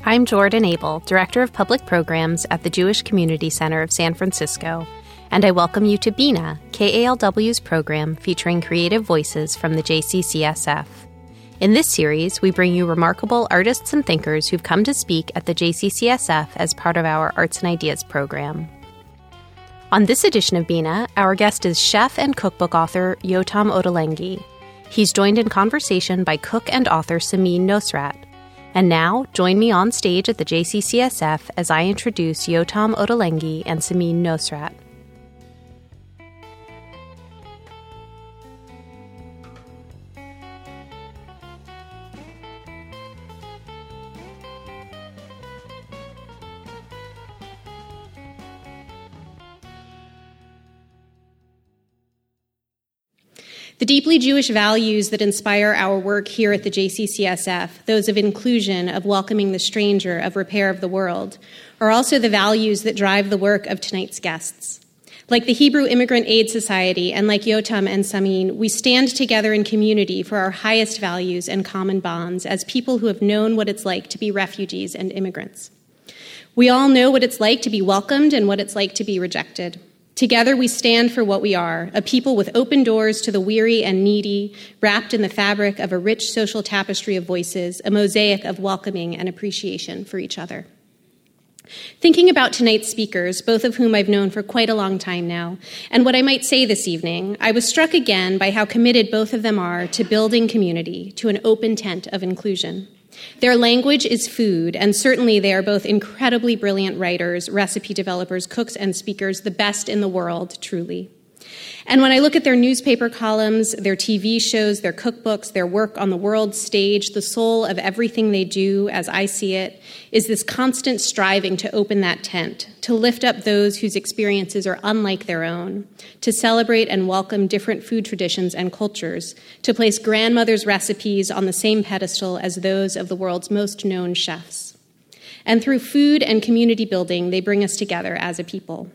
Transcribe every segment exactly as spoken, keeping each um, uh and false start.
I'm Jordan Abel, Director of Public Programs at the Jewish Community Center of San Francisco, and I welcome you to Bina, K A L W's program featuring creative voices from the J C C S F. In this series, we bring you remarkable artists and thinkers who've come to speak at the J C C S F as part of our Arts and Ideas program. On this edition of Bina, our guest is chef and cookbook author Yotam Ottolenghi. He's joined in conversation by cook and author Samin Nosrat. And now, join me on stage at the J C C S F as I introduce Yotam Ottolenghi and Samin Nosrat. The deeply Jewish values that inspire our work here at the J C C S F, those of inclusion, of welcoming the stranger, of repair of the world, are also the values that drive the work of tonight's guests. Like the Hebrew Immigrant Aid Society and like Yotam and Samin, we stand together in community for our highest values and common bonds as people who have known what it's like to be refugees and immigrants. We all know what it's like to be welcomed and what it's like to be rejected. Together we stand for what we are, a people with open doors to the weary and needy, wrapped in the fabric of a rich social tapestry of voices, a mosaic of welcoming and appreciation for each other. Thinking about tonight's speakers, both of whom I've known for quite a long time now, and what I might say this evening, I was struck again by how committed both of them are to building community, to an open tent of inclusion. Their language is food, and certainly they are both incredibly brilliant writers, recipe developers, cooks, and speakers, the best in the world, truly. And when I look at their newspaper columns, their T V shows, their cookbooks, their work on the world stage, the soul of everything they do, as I see it, is this constant striving to open that tent, to lift up those whose experiences are unlike their own, to celebrate and welcome different food traditions and cultures, to place grandmother's recipes on the same pedestal as those of the world's most known chefs. And through food and community building, they bring us together as a people.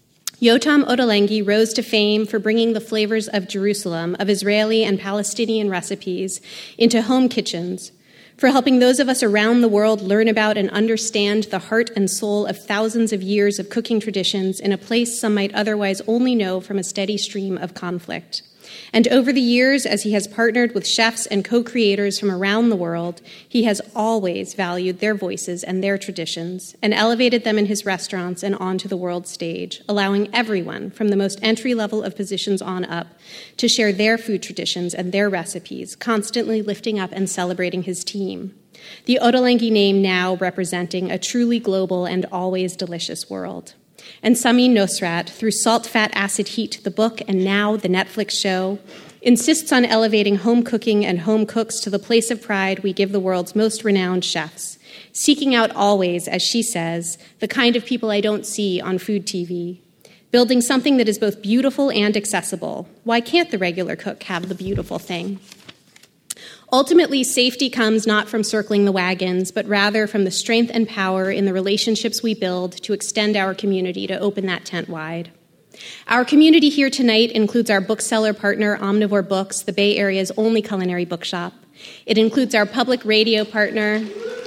Yotam Ottolenghi rose to fame for bringing the flavors of Jerusalem, of Israeli and Palestinian recipes, into home kitchens, for helping those of us around the world learn about and understand the heart and soul of thousands of years of cooking traditions in a place some might otherwise only know from a steady stream of conflict. And over the years, as he has partnered with chefs and co-creators from around the world, he has always valued their voices and their traditions and elevated them in his restaurants and onto the world stage, allowing everyone from the most entry-level of positions on up to share their food traditions and their recipes, constantly lifting up and celebrating his team. The Ottolenghi name now representing a truly global and always delicious world. And Samin Nosrat, through Salt, Fat, Acid, Heat, the book, and now the Netflix show, insists on elevating home cooking and home cooks to the place of pride we give the world's most renowned chefs, seeking out always, as she says, the kind of people I don't see on food T V, building something that is both beautiful and accessible. Why can't the regular cook have the beautiful thing? Ultimately, safety comes not from circling the wagons, but rather from the strength and power in the relationships we build to extend our community, to open that tent wide. Our community here tonight includes our bookseller partner, Omnivore Books, the Bay Area's only culinary bookshop. It includes our public radio partner,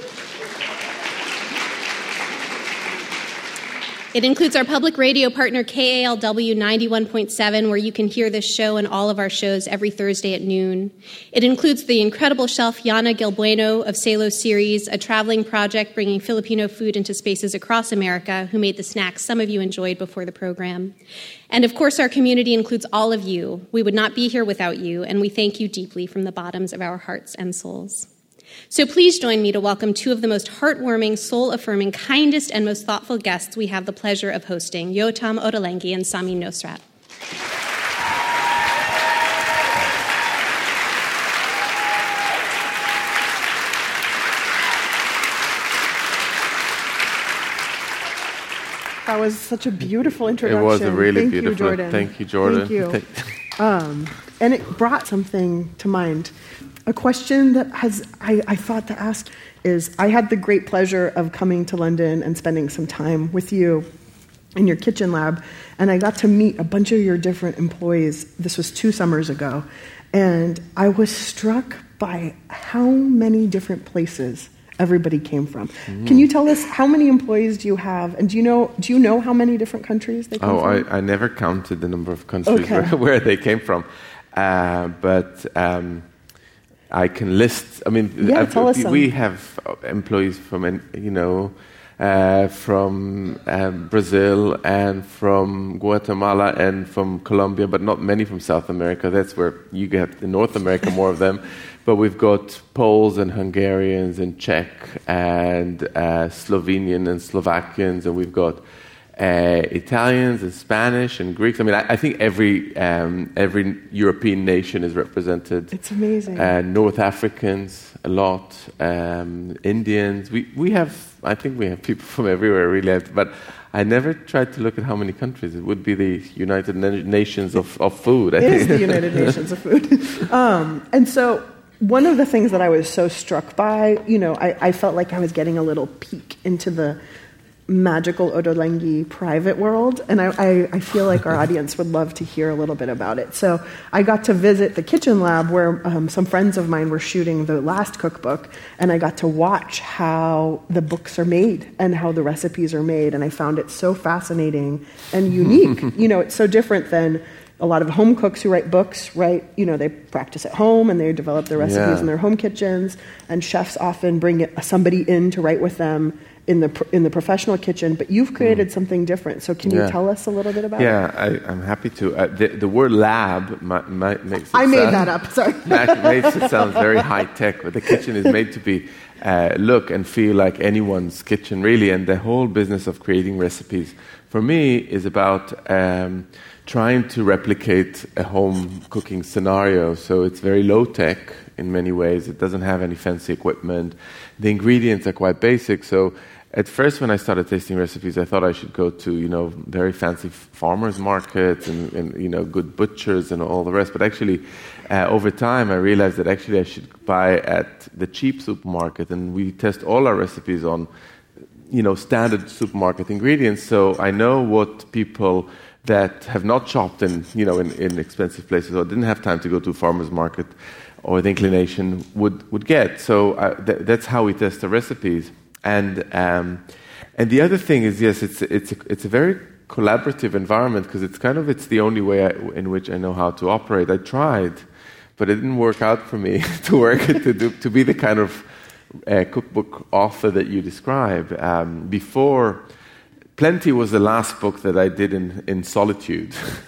It includes our public radio partner, K A L W ninety-one point seven, where you can hear this show and all of our shows every Thursday at noon. It includes the incredible chef Yana Gilbueno of Salo Series, a traveling project bringing Filipino food into spaces across America, who made the snacks some of you enjoyed before the program. And of course, our community includes all of you. We would not be here without you, and we thank you deeply from the bottoms of our hearts and souls. So please join me to welcome two of the most heartwarming, soul-affirming, kindest, and most thoughtful guests we have the pleasure of hosting, Yotam Ottolenghi and Samin Nosrat. That was such a beautiful introduction. It was a really Thank beautiful. You, Jordan. Thank you, Jordan. Thank you. um, and it brought something to mind. A question that has I, I thought to ask is, I had the great pleasure of coming to London and spending some time with you in your kitchen lab, and I got to meet a bunch of your different employees. This was two summers ago, and I was struck by how many different places everybody came from. Mm. Can you tell us how many employees do you have, and do you know do you know how many different countries they came oh, from? Oh, I, I never counted the number of countries okay. where, where they came from, uh, but um, I can list. I mean, yeah, I've, tell us we some. have employees from, you know, uh, from um, Brazil and from Guatemala and from Colombia, but not many from South America. That's where you get in North America more of them. But we've got Poles and Hungarians and Czech and uh, Slovenian and Slovakians, and we've got uh, Italians and Spanish and Greeks. I mean, I, I think every um, every European nation is represented. It's amazing. Uh, North Africans, a lot. Um, Indians. We we have. I think we have people from everywhere, really. But I never tried to look at how many countries. It would be the United Nations of, of food. I it think. is the United Nations of food. Um, and so. One of the things that I was so struck by, you know, I, I felt like I was getting a little peek into the magical Ottolenghi private world, and I, I, I feel like our audience would love to hear a little bit about it. So I got to visit the kitchen lab where um, some friends of mine were shooting the last cookbook, and I got to watch how the books are made and how the recipes are made, and I found it so fascinating and unique. You know, it's so different than a lot of home cooks who write books, right? You know, they practice at home and they develop their recipes yeah. in their home kitchens. And chefs often bring somebody in to write with them in the in the professional kitchen. But you've created mm. something different. So can yeah. you tell us a little bit about yeah, it? Yeah, I'm happy to. Uh, the, the word lab might, might makes it I sound, made that up. Sorry. makes it sound very high tech, but the kitchen is made to be uh, look and feel like anyone's kitchen, really. And the whole business of creating recipes for me is about. Um, trying to replicate a home cooking scenario. So it's very low-tech in many ways. It doesn't have any fancy equipment. The ingredients are quite basic. So at first when I started tasting recipes, I thought I should go to, you know, very fancy farmers markets and, and you know, good butchers and all the rest. But actually, uh, over time, I realized that actually I should buy at the cheap supermarket. And we test all our recipes on, you know, standard supermarket ingredients. So I know what people that have not shopped in, you know, in, in expensive places or didn't have time to go to a farmer's market or the inclination would, would get. So uh, th- that's how we test the recipes. And um, and the other thing is, yes, it's it's a, it's a very collaborative environment because it's kind of it's the only way I, in which I know how to operate. I tried, but it didn't work out for me to work to do, to be the kind of uh, cookbook author that you describe. Um, before. Plenty was the last book that I did in, in solitude.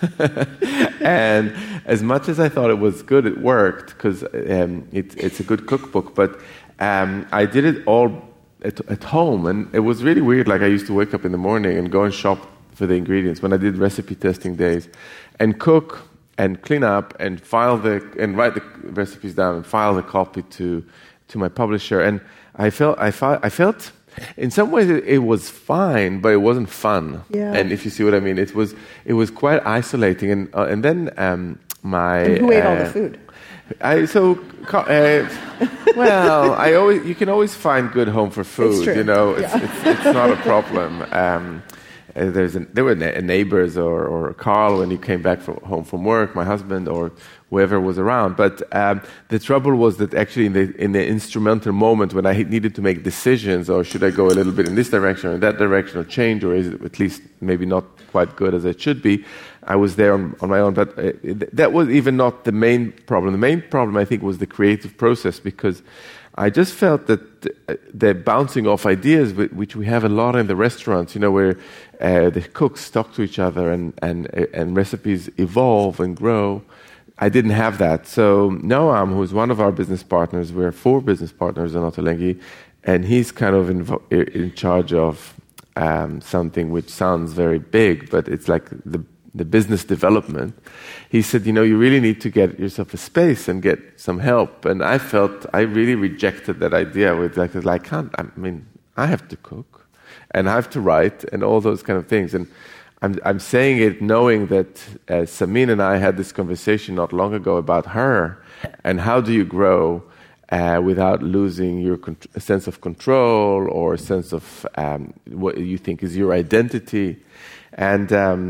And as much as I thought it was good, it worked because um, it, it's a good cookbook. But um, I did it all at, at home. And it was really weird. Like I used to wake up in the morning and go and shop for the ingredients when I did recipe testing days and cook and clean up and file the and write the recipes down and file the copy to to my publisher. And I felt I felt I felt in some ways it, it was fine, but it wasn't fun. Yeah. And if you see what I mean, it was it was quite isolating. And uh, and then um, my and who ate uh, all the food? I so uh, well, I always you can always find good home for food. It's true. You know, it's, Yeah. it's, it's not a problem. Um, uh, there's a, there were na- neighbors or, or Carl when he came back from home from work, my husband or whoever was around. But um, the trouble was that actually in the in the instrumental moment when I needed to make decisions, or should I go a little bit in this direction or in that direction, or change, or is it at least maybe not quite good as it should be, I was there on, on my own. But uh, that was even not the main problem. The main problem, I think, was the creative process, because I just felt that the, the bouncing off ideas, which we have a lot in the restaurants, you know, where uh, the cooks talk to each other and, and, and recipes evolve and grow. I didn't have that. So Noam, who's one of our business partners, we're four business partners in Ottolenghi, and he's kind of in, in charge of um, something which sounds very big, but it's like the the business development. He said, you know, you really need to get yourself a space and get some help. And I felt I really rejected that idea with like, I can't, I mean, I have to cook and I have to write and all those kind of things. And I'm, I'm saying it knowing that uh, Samin and I had this conversation not long ago about her and how do you grow uh, without losing your con- sense of control or a sense of um, what you think is your identity. And um,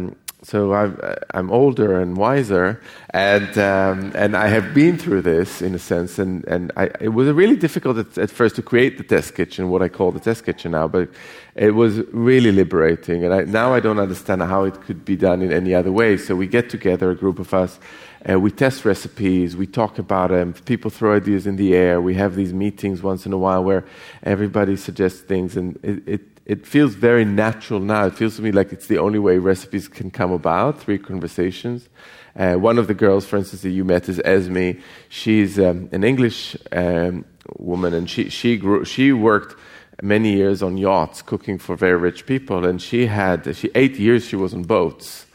so I've, I'm older and wiser, and um, and I have been through this in a sense, and and I, it was really difficult at, at first to create the test kitchen, what I call the test kitchen now, but it was really liberating, and I, now I don't understand how it could be done in any other way. So we get together, a group of us, uh, we test recipes, we talk about them, people throw ideas in the air, we have these meetings once in a while where everybody suggests things, and it, it It feels very natural now. It feels to me like it's the only way recipes can come about, three conversations. Uh, one of the girls, for instance, that you met is Esme. She's um, an English um, woman, and she she grew, she worked many years on yachts, cooking for very rich people, and she had, she eight years she was on boats.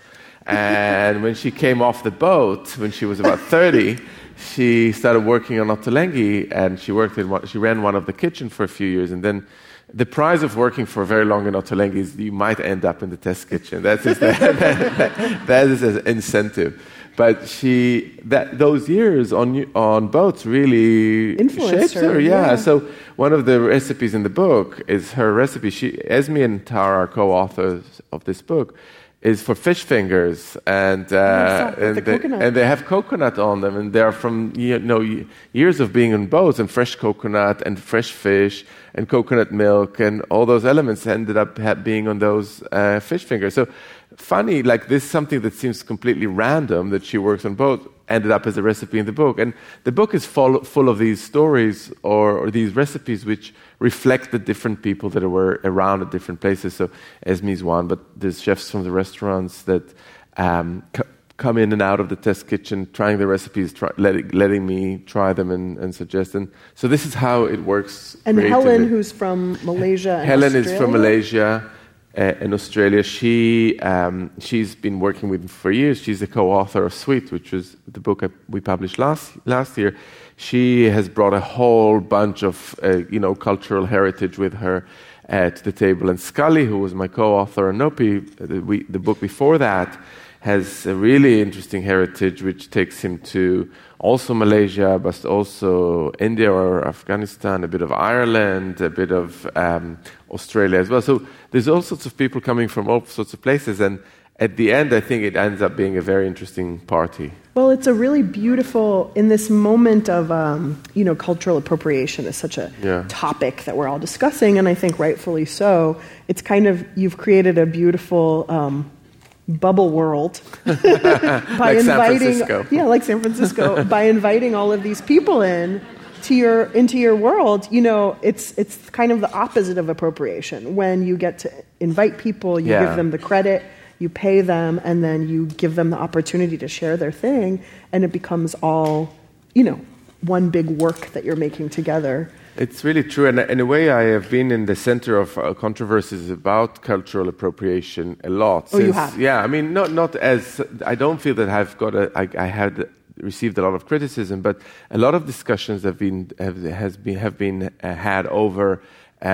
And when she came off the boat, when she was about thirty, she started working on Ottolenghi, and she worked in, she ran one of the kitchen for a few years, and then the prize of working for very long in Ottolenghi is you might end up in the test kitchen. That's just that, that, that is an incentive. But she, that those years on on boats really influenced shaped her. her. Yeah. yeah. So one of the recipes in the book is her recipe. She, Esme and Tara are co-authors of this book. Is for fish fingers, and uh, oh, and, the they, and they have coconut on them, and they are from you know years of being on boats, and fresh coconut and fresh fish and coconut milk and all those elements ended up ha- being on those uh, fish fingers. So funny, like this, something that seems completely random that she works on boats ended up as a recipe in the book, and the book is full full of these stories or, or these recipes which reflect the different people that were around at different places. So Esme's one, but there's chefs from the restaurants that um, c- come in and out of the test kitchen, trying the recipes, try, letting, letting me try them and, and suggest. And so this is how it works. And creatively. Helen, who's from Malaysia and Helen Australia? is from Malaysia uh, and Australia. She, um, she's been working with me for years. She's the co-author of Sweet, which was the book I, we published last last year. She has brought a whole bunch of, uh, you know, cultural heritage with her uh, to the table. And Scully, who was my co-author, and Nopi, the, we, the book before that, has a really interesting heritage, which takes him to also Malaysia, but also India or Afghanistan, a bit of Ireland, a bit of um, Australia as well. So there's all sorts of people coming from all sorts of places, and at the end, I think it ends up being a very interesting party. Well, it's a really beautiful, in this moment of, um, you know, cultural appropriation is such a yeah. topic that we're all discussing, and I think rightfully so. It's kind of, you've created a beautiful um, bubble world by like inviting, San Francisco. yeah, like San Francisco, by inviting all of these people in to your into your world. You know, it's it's kind of the opposite of appropriation. When you get to invite people, you yeah. give them the credit. You pay them, and then you give them the opportunity to share their thing, and it becomes all, you know, one big work that you're making together. It's really true, and in a way, I have been in the center of uh, controversies about cultural appropriation a lot. Oh, since, you have? Yeah, I mean, not not as I don't feel that I've got a, I, I had received a lot of criticism, but a lot of discussions have been have has been have been uh, had over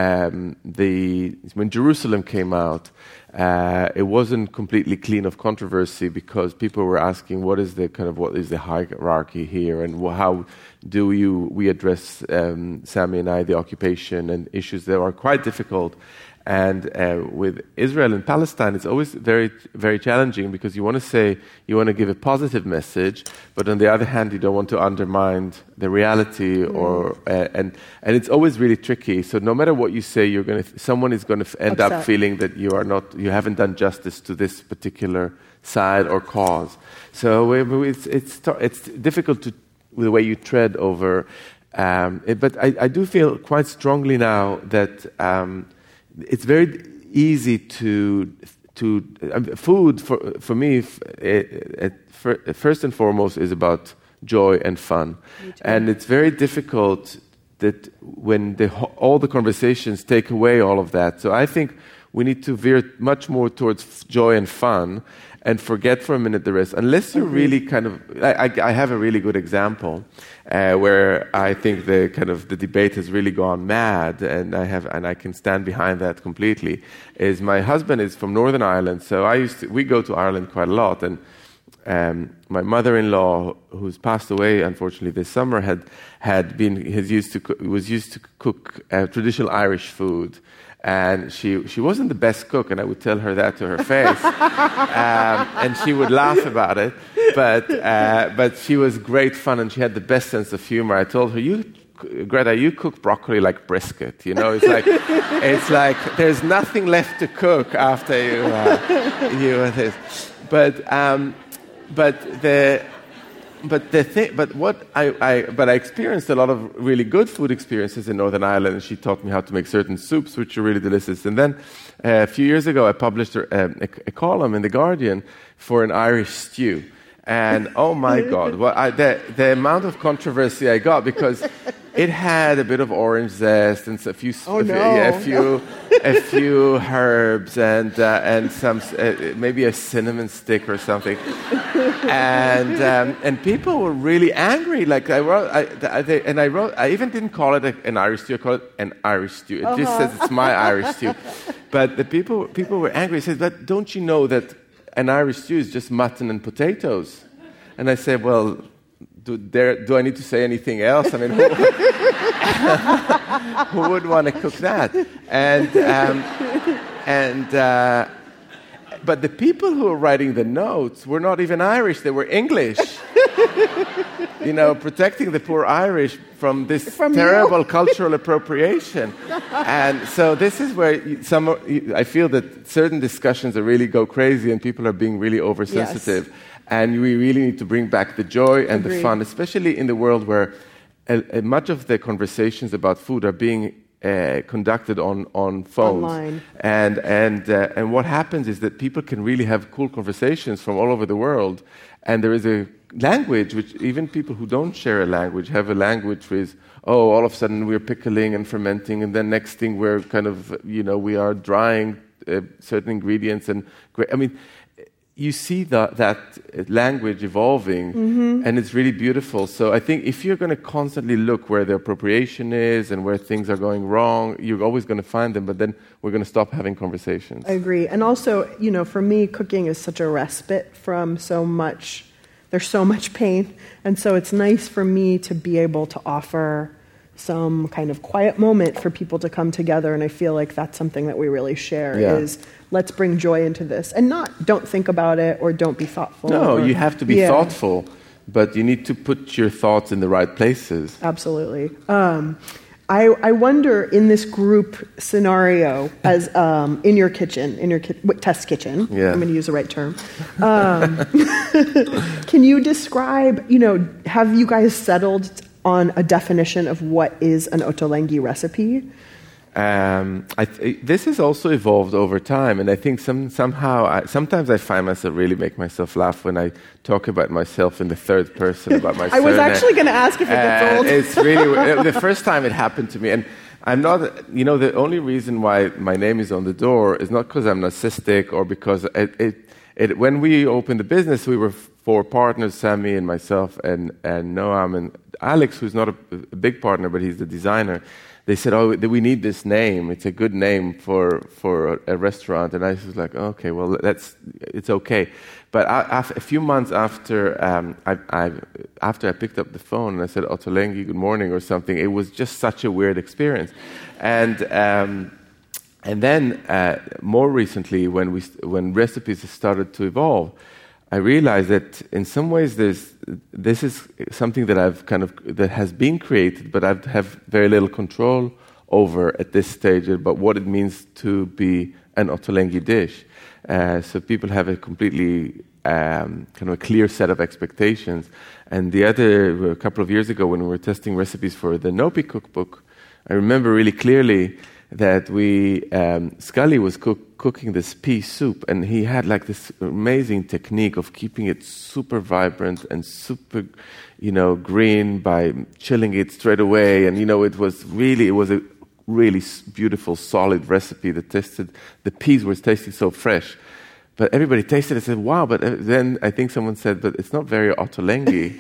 um, the when Jerusalem came out. Uh, it wasn't completely clean of controversy because people were asking, what is the kind of what is the hierarchy here, and how do you we address um, Sami and I the occupation and issues that are quite difficult. And uh, with Israel and Palestine, it's always very, very challenging because you want to say, you want to give a positive message, but on the other hand, you don't want to undermine the reality, mm. or uh, and and it's always really tricky. So no matter what you say, you're going to someone is going to end Upset. up feeling that you are not, you haven't done justice to this particular side or cause. So it's it's it's difficult to the way you tread over. Um, it, but I, I do feel quite strongly now that. Um, It's very easy to to um, food for for me. F- it, it, first and foremost, is about joy and fun, and it's very difficult that when the, all the conversations take away all of that. So I think we need to veer much more towards joy and fun, and forget for a minute the rest. Unless you're really kind of, I, I, I have a really good example. Uh, where I think the kind of the debate has really gone mad, and I have and I can stand behind that completely. Is my husband is from Northern Ireland, so I used to, we go to Ireland quite a lot, and um, my mother-in-law, who's passed away unfortunately this summer, had had been has used to co- was used to cook uh, traditional Irish food. And she she wasn't the best cook, and I would tell her that to her face, um, and she would laugh about it. But uh, but she was great fun, and she had the best sense of humor. I told her, "You, Greta, you cook broccoli like brisket. You know, it's like it's like there's nothing left to cook after you uh, you this." But um, but the. But the thing, but what I, I, but I experienced a lot of really good food experiences in Northern Ireland, and she taught me how to make certain soups, which are really delicious. And then uh, a few years ago, I published a, a, a column in The Guardian for an Irish stew. And oh my God, well, I, the, the amount of controversy I got, because it had a bit of orange zest and a few, oh, a, few no. yeah, a few, a few herbs and uh, and some uh, maybe a cinnamon stick or something, and um, and people were really angry. Like I wrote, I, I, they, and I wrote, I even didn't call it a, an Irish stew. I called it an Irish stew. It uh-huh. just says it's my Irish stew. But the people people were angry. They said, "But don't you know that an Irish stew is just mutton and potatoes?" And I said, well, do, there, do I need to say anything else? I mean, who, who would want to cook that? And, um, and uh, but the people who were writing the notes were not even Irish, they were English. You know, protecting the poor Irish from this from terrible you. cultural appropriation. And so this is where you, some, I feel that certain discussions are really go crazy and people are being really oversensitive. Yes. And we really need to bring back the joy and Agreed. the fun, especially in the world where uh, uh, much of the conversations about food are being uh, conducted on, on phones. Online. And, and, uh, and what happens is that people can really have cool conversations from all over the world. And there is a language, which even people who don't share a language have a language with, oh, all of a sudden we're pickling and fermenting, and then next thing we're kind of, you know, we are drying uh, certain ingredients. And I mean, you see that, that language evolving, mm-hmm. and it's really beautiful. So I think if you're going to constantly look where the appropriation is and where things are going wrong, you're always going to find them, but then we're going to stop having conversations. I agree. And also, you know, for me, cooking is such a respite from so much, there's so much pain. And so it's nice for me to be able to offer some kind of quiet moment for people to come together, and I feel like that's something that we really share yeah. is let's bring joy into this, and not don't think about it or don't be thoughtful. No, or, you have to be yeah. thoughtful, but you need to put your thoughts in the right places. Absolutely. Um, I, I wonder in this group scenario, as um, in your kitchen, in your ki- test kitchen, yeah. I'm going to use the right term. Um, can you describe, you know, have you guys settled on a definition of what is an Ottolenghi recipe? Um, I th- this has also evolved over time, and I think some, somehow, I, sometimes I find myself really make myself laugh when I talk about myself in the third person about my I was actually going to ask if it gets old. It's really, the first time it happened to me, and I'm not, you know, the only reason why my name is on the door is not because I'm narcissistic or because it, it, it, when we opened the business, we were four partners, Sammy and myself and, and Noam and Alex, who's not a, a big partner, but he's the designer. They said, oh, we need this name. It's a good name for, for a, a restaurant. And I was like, okay, well, that's, it's okay. But I, a few months after, um, I, I, after I picked up the phone and I said, Ottolenghi, good morning, or something, it was just such a weird experience. And um, and then uh, more recently, when we when recipes started to evolve, I realized that in some ways there's this is something that I've kind of that has been created, but I have very little control over at this stage about what it means to be an Ottolenghi dish. Uh, so people have a completely um, kind of a clear set of expectations. And the other, a couple of years ago when we were testing recipes for the Nopi cookbook, I remember really clearly that we, um, Scully was cook, cooking this pea soup, and he had like this amazing technique of keeping it super vibrant and super, you know, green by chilling it straight away. And, you know, it was really, it was a really beautiful, solid recipe that tasted, the peas were tasting so fresh. But everybody tasted it and said, wow, but then I think someone said, but it's not very Ottolenghi.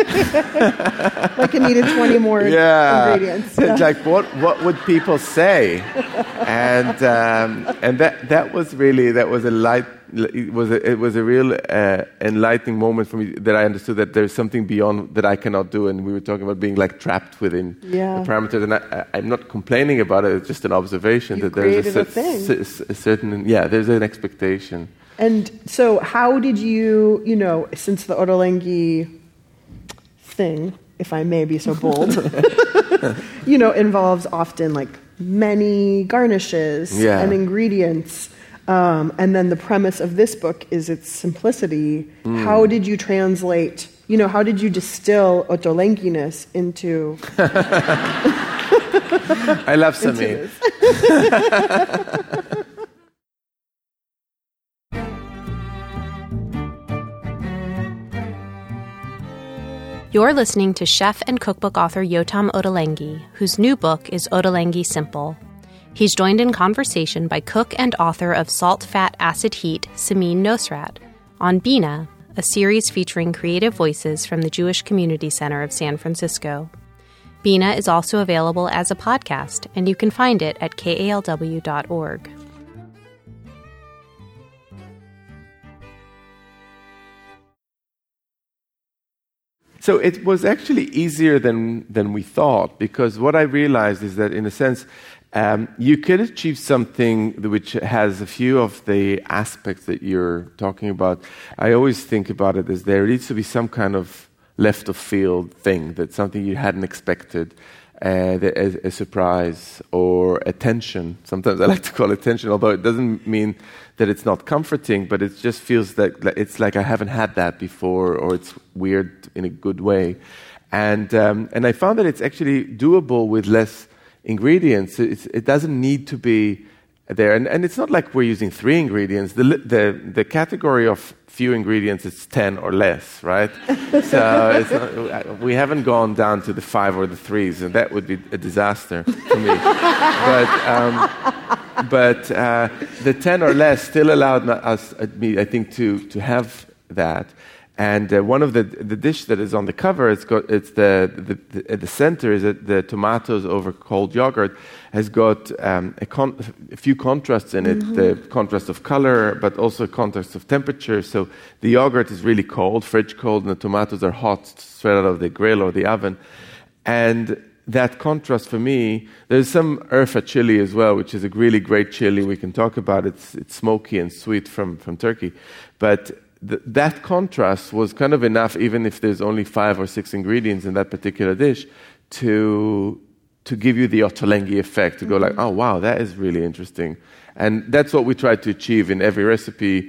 Like it needed twenty more yeah. ingredients. Yeah. It's like, what what would people say? And um, and that that was really, that was a light it was a, it was a real uh, enlightening moment for me that I understood that there's something beyond that I cannot do, and we were talking about being like trapped within yeah. the parameters. And I, I'm not complaining about it; it's just an observation you that there's a, a, thing. a, a certain yeah, there's an expectation. And so, how did you, you know, since the Ottolenghi thing, if I may be so bold, you know, involves often like many garnishes yeah. and ingredients. Um, and then the premise of this book is its simplicity. Mm. How did you translate, you know, how did you distill Ottolenghiness into... I love Samin. You're listening to chef and cookbook author Yotam Ottolenghi, whose new book is Ottolenghi Simple. He's joined in conversation by cook and author of Salt, Fat, Acid, Heat, Samin Nosrat, on Bina, a series featuring creative voices from the Jewish Community Center of San Francisco. Bina is also available as a podcast, and you can find it at K A L W dot org. So it was actually easier than, than we thought, because what I realized is that, in a sense, um, you could achieve something which has a few of the aspects that you're talking about. I always think about it as there needs to be some kind of left of field thing, that's something you hadn't expected, uh, a, a surprise or attention. Sometimes I like to call it attention, although it doesn't mean that it's not comforting, but it just feels that it's like I haven't had that before, or it's weird in a good way. And um, and I found that it's actually doable with less ingredients. It's, it doesn't need to be there. And, and it's not like we're using three ingredients. The, the, the category of few ingredients is ten or less, right? So it's not, we haven't gone down to the five or the threes, and that would be a disaster for me. But... Um, But uh, the ten or less still allowed us, me, I think, to to have that. And uh, one of the the dish that is on the cover, it's got it's the the, the at the center is that the tomatoes over cold yogurt has got um, a, con- a few contrasts in it, mm-hmm. the contrast of color, but also a contrast of temperature. So the yogurt is really cold, fridge cold, and the tomatoes are hot, straight out of the grill or the oven, and that contrast for me, there's some Urfa chili as well, which is a really great chili. We can talk about it. It's, it's smoky and sweet from, from Turkey. But th- that contrast was kind of enough, even if there's only five or six ingredients in that particular dish, to to give you the Ottolenghi effect, to mm-hmm. go like, oh, wow, that is really interesting. And that's what we try to achieve in every recipe.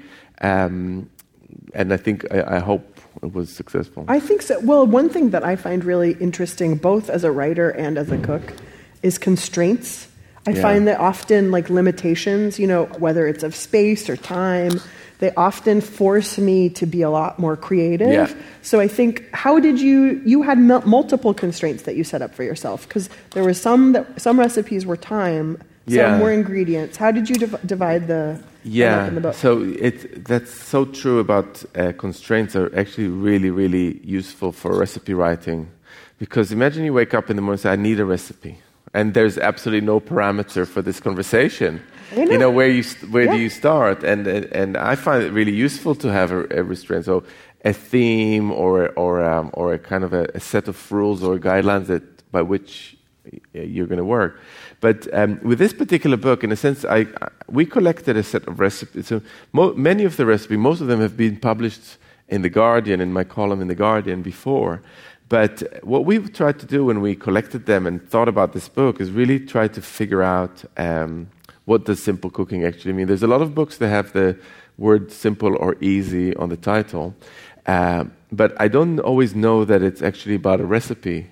Um, and I think, I, I hope, it was successful. I think so. Well, one thing that I find really interesting, both as a writer and as a cook, is constraints. I yeah. find that often, like limitations, you know, whether it's of space or time, they often force me to be a lot more creative. Yeah. So I think, how did you, you had m- multiple constraints that you set up for yourself, because there were some that, some recipes were time, some yeah. were ingredients. How did you div- divide the... Yeah, the so it, that's so true about uh, constraints are actually really, really useful for recipe writing. Because imagine you wake up in the morning and say, I need a recipe. And there's absolutely no parameter for this conversation. Know. You know, where you st- where yeah. do you start? And, and and I find it really useful to have a, a restraint. So a theme or, or, um, or a kind of a, a set of rules or guidelines that by which you're going to work. But um, with this particular book, in a sense, I, I we collected a set of recipes. So mo- many of the recipes, most of them have been published in The Guardian, in my column in The Guardian before. But what we've tried to do when we collected them and thought about this book is really try to figure out um, what does simple cooking actually mean. There's a lot of books that have the word simple or easy on the title. Uh, but I don't always know that it's actually about a recipe.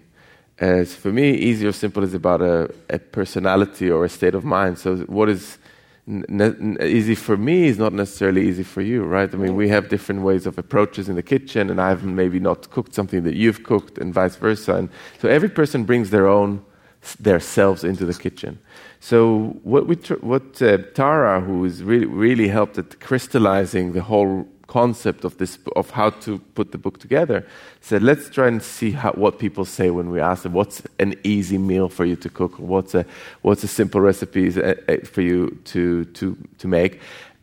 As for me, easy or simple is about a, a personality or a state of mind. So what is ne- ne- easy for me is not necessarily easy for you, right? I mean, we have different ways of approaches in the kitchen, and I've maybe not cooked something that you've cooked, and vice versa. And so every person brings their own, their selves into the kitchen. So what we, tr- what uh, Tara, who has really, really helped at crystallizing the whole concept of this, of how to put the book together, said, let's try and see how, what people say when we ask them, what's an easy meal for you to cook? What's a what's a simple recipe for you to to to make?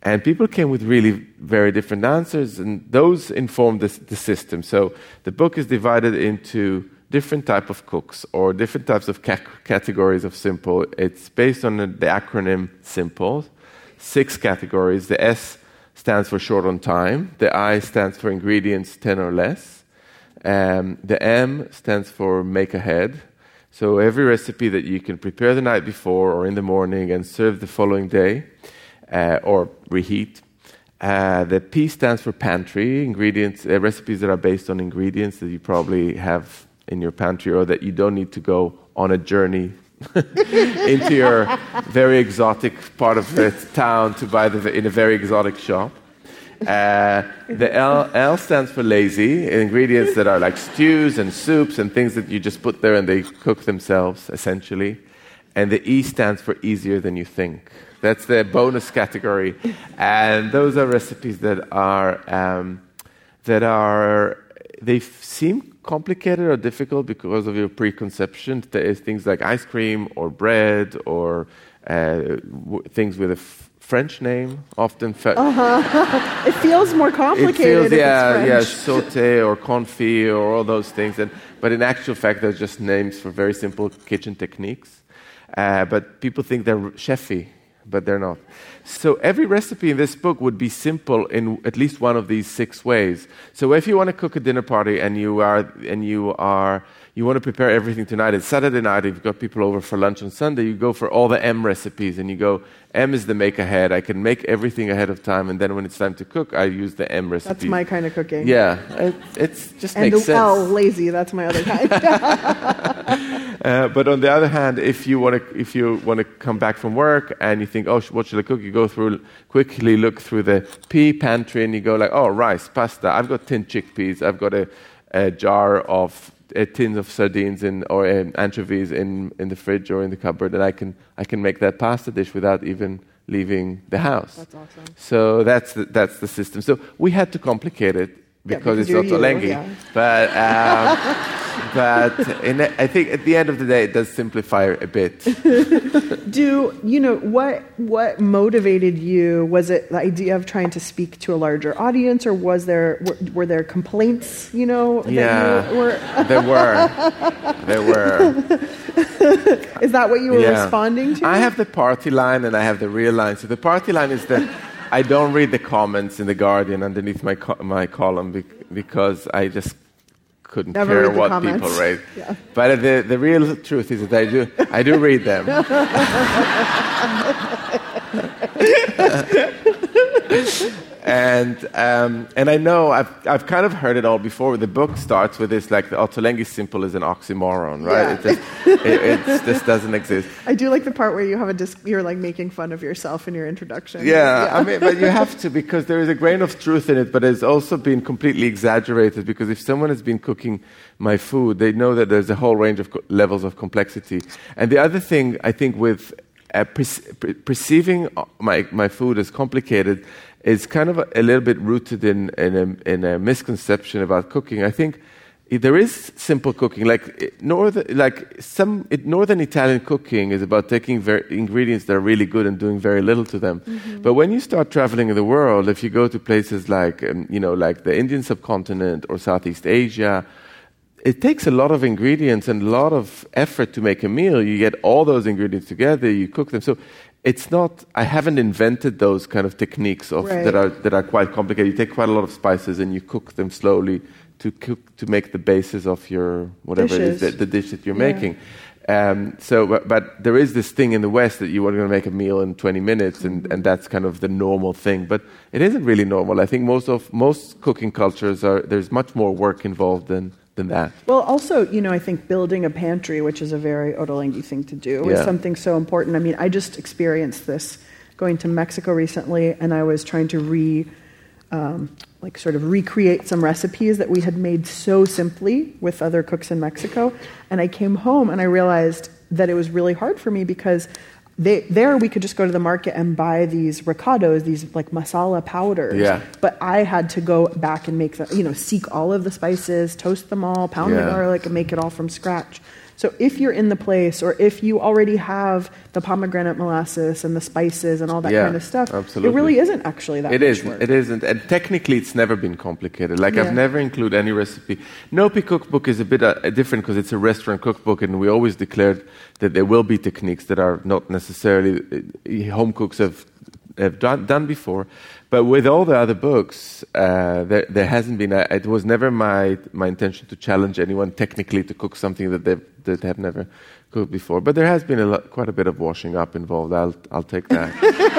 And people came with really very different answers, and those informed the, the system. So the book is divided into different type of cooks or different types of ca- categories of simple. It's based on the, the acronym SIMPLE, six categories. The S stands for short on time. The I stands for ingredients ten or less. Um, the M stands for make ahead. So every recipe that you can prepare the night before or in the morning and serve the following day, uh, or reheat. Uh, the P stands for pantry, ingredients, uh, recipes that are based on ingredients that you probably have in your pantry or that you don't need to go on a journey into your very exotic part of the town to buy the, in a very exotic shop. Uh, the L, L stands for lazy, ingredients that are like stews and soups and things that you just put there and they cook themselves, essentially. And the E stands for easier than you think. That's the bonus category. And those are recipes that are, um, that are, they f- seem complicated or difficult because of your preconception. There is things like ice cream or bread or uh, w- things with a f- French name, often. Fe- uh-huh. It feels more complicated. It feels, if yeah, it's yeah, sauté or confit or all those things. And but in actual fact, they're just names for very simple kitchen techniques. Uh, but people think they're chefy, but they're not. So every recipe in this book would be simple in at least one of these six ways. So if you want to cook a dinner party and you are and you are you want to prepare everything tonight, it's Saturday night, you've got people over for lunch on Sunday, you go for all the M recipes and you go, M is the make ahead. I can make everything ahead of time, and then when it's time to cook, I use the M recipe. That's my kind of cooking. Yeah, it it's just and makes the sense. L, lazy, that's my other kind. uh, but on the other hand, if you want to if you want to come back from work and you think, oh, sh- what should I cook? You go through quickly look through the P pantry and you go like, oh, rice, pasta. I've got tin chickpeas. I've got a, a jar of a tin of sardines in, or um, anchovies in, in the fridge or in the cupboard, and I can I can make that pasta dish without even leaving the house. That's awesome. So that's the, that's the system. So we had to complicate it because, yeah, because it's Ottolenghi. Yeah. But um, but in, I think at the end of the day, it does simplify a bit. Do you know what what motivated you? Was it the idea of trying to speak to a larger audience, or was there were, were there complaints? You know, that yeah, you were there were, there were. Is that what you were yeah. responding to? I have the party line and I have the real line. So the party line is that I don't read the comments in The Guardian underneath my co- my column bec- because I just couldn't Never care read the what comments. people write. Yeah. But the the real truth is that I do I do read them. And um, and I know I've I've kind of heard it all before. The book starts with this, like the Ottolenghi simple is an oxymoron, right? Yeah. It just it, it just doesn't exist. I do like the part where you have a dis- you're like making fun of yourself in your introduction. Yeah, yeah, I mean, but you have to, because there is a grain of truth in it, but it's also been completely exaggerated, because if someone has been cooking my food, they know that there's a whole range of co- levels of complexity. And the other thing, I think, with uh, perce- per- perceiving my, my food as complicated is kind of a, a little bit rooted in, in, a, in a misconception about cooking. I think there is simple cooking, like northern, like some it, northern Italian cooking is about taking ver- ingredients that are really good and doing very little to them. Mm-hmm. But when you start traveling in the world, if you go to places like um, you know, like the Indian subcontinent or Southeast Asia, it takes a lot of ingredients and a lot of effort to make a meal. You get all those ingredients together, you cook them. So it's not. I haven't invented those kind of techniques of right. that are that are quite complicated. You take quite a lot of spices and you cook them slowly to cook to make the basis of your whatever Dishes. it is, the, the dish that you're Yeah. making. Um, so, but, but there is this thing in the West that you are going to make a meal in twenty minutes, and, and that's kind of the normal thing. But it isn't really normal. I think most of most cooking cultures are there's much more work involved than. Than that. Well, also, you know, I think building a pantry, which is a very Ottolenghi thing to do, yeah. is something so important. I mean, I just experienced this going to Mexico recently, and I was trying to re, um, like, sort of recreate some recipes that we had made so simply with other cooks in Mexico. And I came home and I realized that it was really hard for me because They, there we could just go to the market and buy these ricados, these like masala powders. Yeah. But I had to go back and make the, you know, seek all of the spices, toast them all, pound Yeah. the garlic, and make it all from scratch. So if you're in the place, or if you already have the pomegranate molasses and the spices and all that yeah, kind of stuff, absolutely. it really isn't actually that it much isn't, work. It isn't. And technically, it's never been complicated. Like, Yeah. I've never included any recipe. Nopi cookbook is a bit uh, different because it's a restaurant cookbook, and we always declared that there will be techniques that are not necessarily uh, home cooks have have done, done before. But with all the other books, uh, there, there hasn't been. A, it was never my my intention to challenge anyone technically to cook something that they that have never cooked before. But there has been a lot, quite a bit of washing up involved. I'll I'll take that.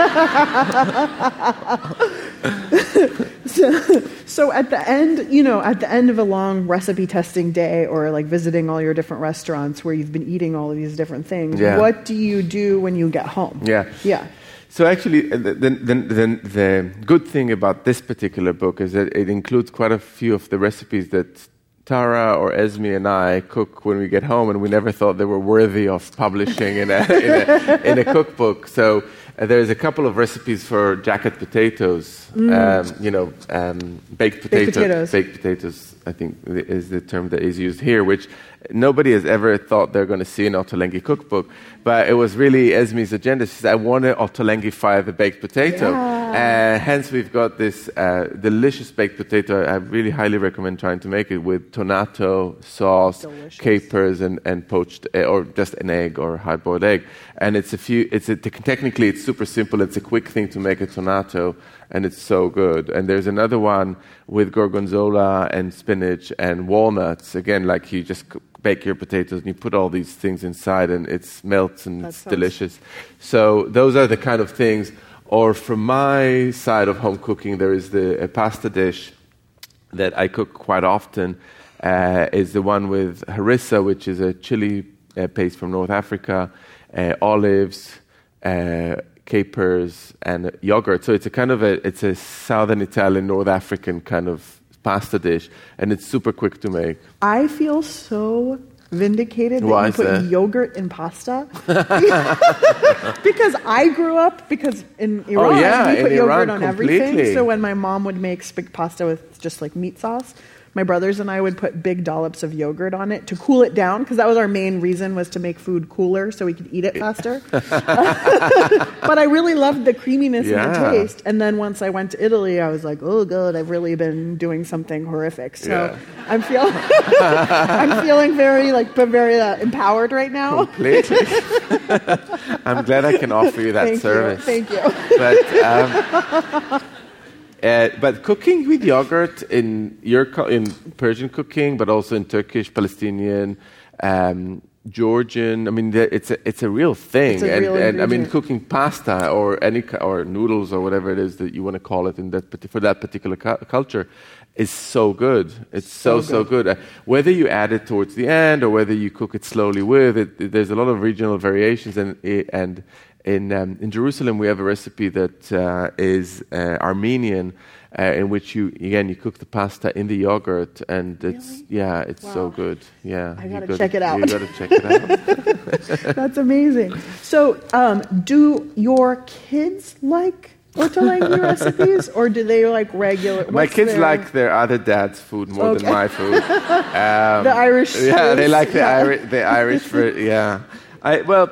so, so at the end, you know, at the end of a long recipe testing day, or like visiting all your different restaurants where you've been eating all of these different things, Yeah. what do you do when you get home? Yeah. Yeah. So actually, uh, the, the, the, the good thing about this particular book is that it includes quite a few of the recipes that Tara or Esme and I cook when we get home, and we never thought they were worthy of publishing in a, in a, in a cookbook. So uh, there's a couple of recipes for jacket potatoes, Mm. um, you know, um, baked, potato, Baked potatoes. baked potatoes, I think is the term that is used here, which nobody has ever thought they're going to see in Ottolenghi cookbook. But it was really Esme's agenda. She said, I want to Ottolenghi-fy the baked potato. Yeah. Uh, hence, we've got this uh, delicious baked potato. I really highly recommend trying to make it with tonato, sauce, Delicious. capers, and, and poached, uh, or just an egg or hard-boiled egg. And it's a few. It's a, technically it's super simple. It's a quick thing to make a tonato, and it's so good. And there's another one with gorgonzola and spinach and walnuts. Again, like you just c- bake your potatoes and you put all these things inside, and it melts and That it's sounds- delicious. So those are the kind of things. Or from my side of home cooking, there is the a pasta dish that I cook quite often. Uh, is the one with harissa, which is a chili uh, paste from North Africa, uh, olives, uh, capers, and yogurt. So it's a kind of a it's a southern Italian, North African kind of pasta dish, and it's super quick to make. I feel so vindicated that Why you is put that? yogurt in pasta. Because I grew up, because in Iran, Oh, yeah, we put in yogurt Iran, on everything. completely. So when my mom would make spag pasta with just like meat sauce, my brothers and I would put big dollops of yogurt on it to cool it down, because that was our main reason, was to make food cooler so we could eat it faster. But I really loved the creaminess and the Yeah. taste. And then once I went to Italy, I was like, oh, God, I've really been doing something horrific. So Yeah. I'm feeling, I'm feeling very like very uh, empowered right now. Completely. I'm glad I can offer you that Thank service. you. Thank you. But um, uh, but cooking with yogurt in your co- in Persian cooking, but also in Turkish, Palestinian, um, Georgian. I mean, the- it's a it's a real thing. It's a and real and I mean, ingredient. cooking pasta or any ki- or noodles or whatever it is that you want to call it in that parti- for that particular cu- culture is so good. It's so So so good. Uh, whether you add it towards the end or whether you cook it slowly with it, it- there's a lot of regional variations. And and in um, in Jerusalem, we have a recipe that uh, is uh, Armenian, uh, in which you again you cook the pasta in the yogurt, and it's Really? yeah, it's so Wow. good. Yeah, I you gotta gotta- check it out. You got to check it out. That's amazing. So, um, do your kids like Ottolenghi recipes, or do they like regular? My what's kids their- like their other dad's food more Okay. than my food. Um, the Irish. Yeah, they foods. like the Yeah. Irish. The Irish food. Yeah, I well,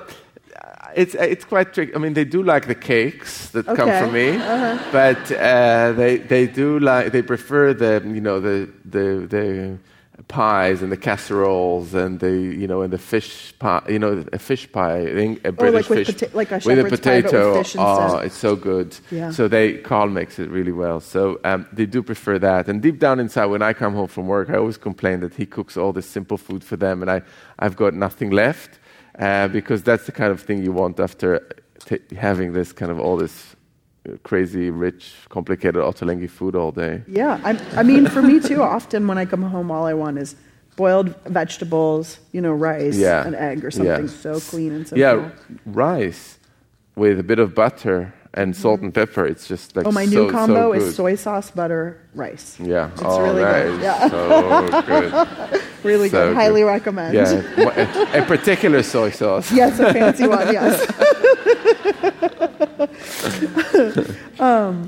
it's it's quite tricky. I mean, they do like the cakes that come Okay. from me, Uh-huh. but uh, they they do like they prefer the you know the the the pies and the casseroles and the you know and the fish pie you know a fish pie a British Or like with fish pota- like a with a shepherd's pie, but potato. with fish oh, instead. it's so good. Yeah. So they Carl makes it really well. So um, they do prefer that. And deep down inside, when I come home from work, I always complain that he cooks all this simple food for them, and I I've got nothing left uh, because that's the kind of thing you want after t- having this kind of all this uh, crazy, rich, complicated Ottolenghi food all day. Yeah, I, I mean, for me too. Often when I come home, all I want is boiled vegetables, you know, rice, Yeah. an egg, or something Yeah. so clean and simple. Yeah, rice with a bit of butter and salt and pepper. It's just like Oh, my so, new combo so is good. soy sauce, butter, rice. Yeah, It's oh, really that good. is Yeah. so good. Really So good. Highly good. recommend. Yeah, a, a particular soy sauce. Yes, a fancy one. Yes. um,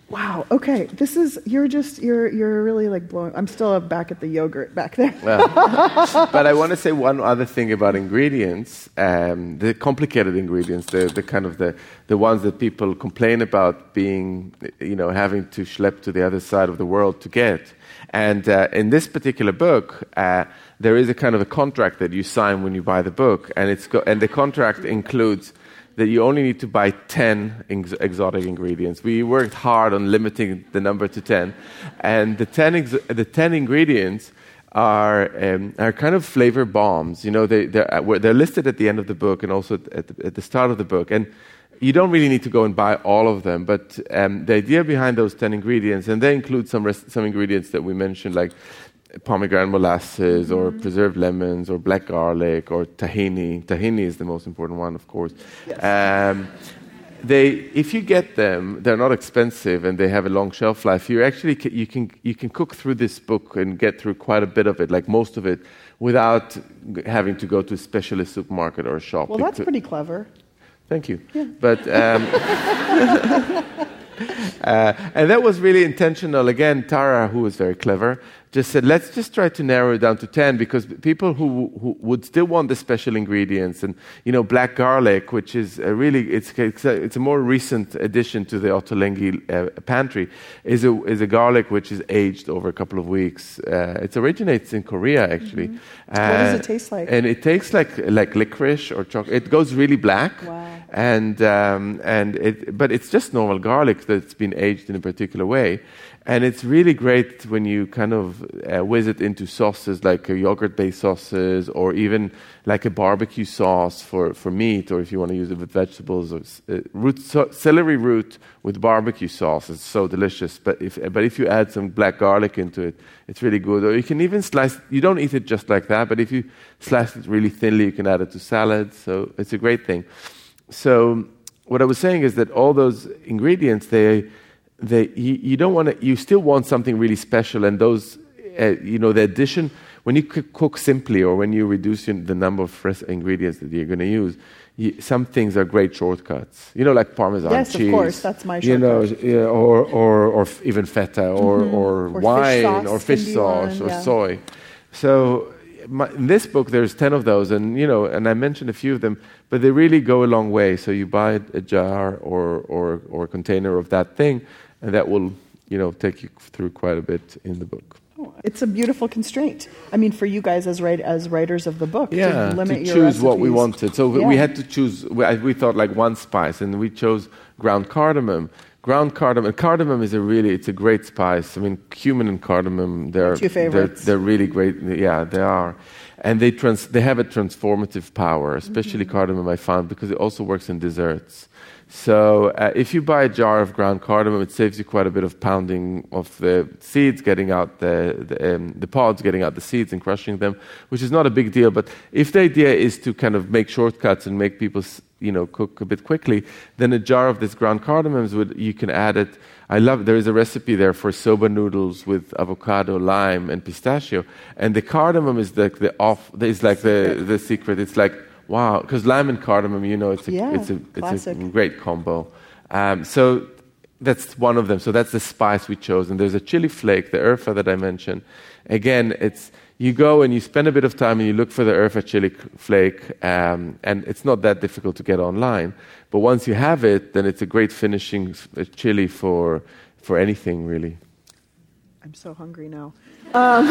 Wow. Okay. This is you're just you're you're really like blowing. I'm still back at the yogurt back there. Well, but I want to say one other thing about ingredients, um, the complicated ingredients, the the kind of the the ones that people complain about being, you know, having to schlep to the other side of the world to get. And uh, in this particular book, uh, there is a kind of a contract that you sign when you buy the book, and it's go- and the contract includes that you only need to buy ten ex- exotic ingredients. We worked hard on limiting the number to ten, and the ten ex- the ten ingredients are um, are kind of flavor bombs. You know, they they're, they're listed at the end of the book and also at the, at the start of the book, and you don't really need to go and buy all of them. But um, the idea behind those ten ingredients, and they include some res- some ingredients that we mentioned, like pomegranate molasses, or mm-hmm. preserved lemons, or black garlic, or tahini. Tahini is the most important one, of course. Yes. Um, they, if you get them, they're not expensive and they have a long shelf life. You actually ca- you can you can cook through this book and get through quite a bit of it, like most of it, without g- having to go to a specialist supermarket or a shop. Well, that's pretty clever. Thank you. Yeah. But. Um, Uh, and that was really intentional. Again, Tara, who was very clever, just said, let's just try to narrow it down to ten, because people who, who would still want the special ingredients, and, you know, black garlic, which is a really, it's, it's, a, it's a more recent addition to the Ottolenghi uh, pantry, is a, is a garlic which is aged over a couple of weeks. Uh, it originates in Korea, actually. Mm-hmm. Uh, what does it taste like? And it tastes like, like licorice or chocolate. It goes really black. Wow. And um, and it, but it's just normal garlic that's been aged in a particular way, and it's really great when you kind of uh, whiz it into sauces like uh, yogurt-based sauces, or even like a barbecue sauce for, for meat, or if you want to use it with vegetables, or uh, root so, celery root with barbecue sauce. It's so delicious. But if but if you add some black garlic into it, it's really good. Or you can even slice. You don't eat it just like that, but if you slice it really thinly, you can add it to salads. So it's a great thing. So what I was saying is that all those ingredients, they, they, you, you don't want to, you still want something really special, and those, uh, you know, the addition, when you cook simply, or when you reduce the number of fresh ingredients that you're going to use, you, some things are great shortcuts. You know, like Parmesan yes, cheese. Yes, of course, that's my you shortcut. You know, or or or f- even feta, or mm-hmm. or, or wine, fish sauce, or fish sauce, one, or yeah. soy. So. My, in this book, there's ten of those, and you know, and I mentioned a few of them, but they really go a long way. So you buy a jar or or or a container of that thing, and that will, you know, take you through quite a bit in the book. Oh, it's a beautiful constraint. I mean, for you guys as write, as writers of the book, yeah, to limit to your choose recipes. what we wanted. So yeah. we had to choose. We, we thought like one spice, and we chose ground cardamom. Ground cardamom. Cardamom is a really, it's a great spice. I mean, cumin and cardamom, they're two favorites. They're, they're really great. Yeah, they are, and they trans, they have a transformative power. Especially mm-hmm. cardamom, I found, because it also works in desserts. So uh, if you buy a jar of ground cardamom, it saves you quite a bit of pounding of the seeds, getting out the the, um, the pods, getting out the seeds and crushing them, which is not a big deal. But if the idea is to kind of make shortcuts and make people, you know, cook a bit quickly, then a jar of this ground cardamoms would, you can add it. I love, there is a recipe there for soba noodles with avocado, lime, and pistachio, and the cardamom is like the off, is like the the secret. It's like, wow, because lime and cardamom, you know, it's a, yeah, it's a, it's classic. a great combo. Um, so that's one of them. So that's the spice we chose. And there's a chili flake, the urfa that I mentioned. Again, it's you go and you spend a bit of time and you look for the urfa chili flake, um, and it's not that difficult to get online. But once you have it, then it's a great finishing chili for for anything, really. I'm so hungry now. Um,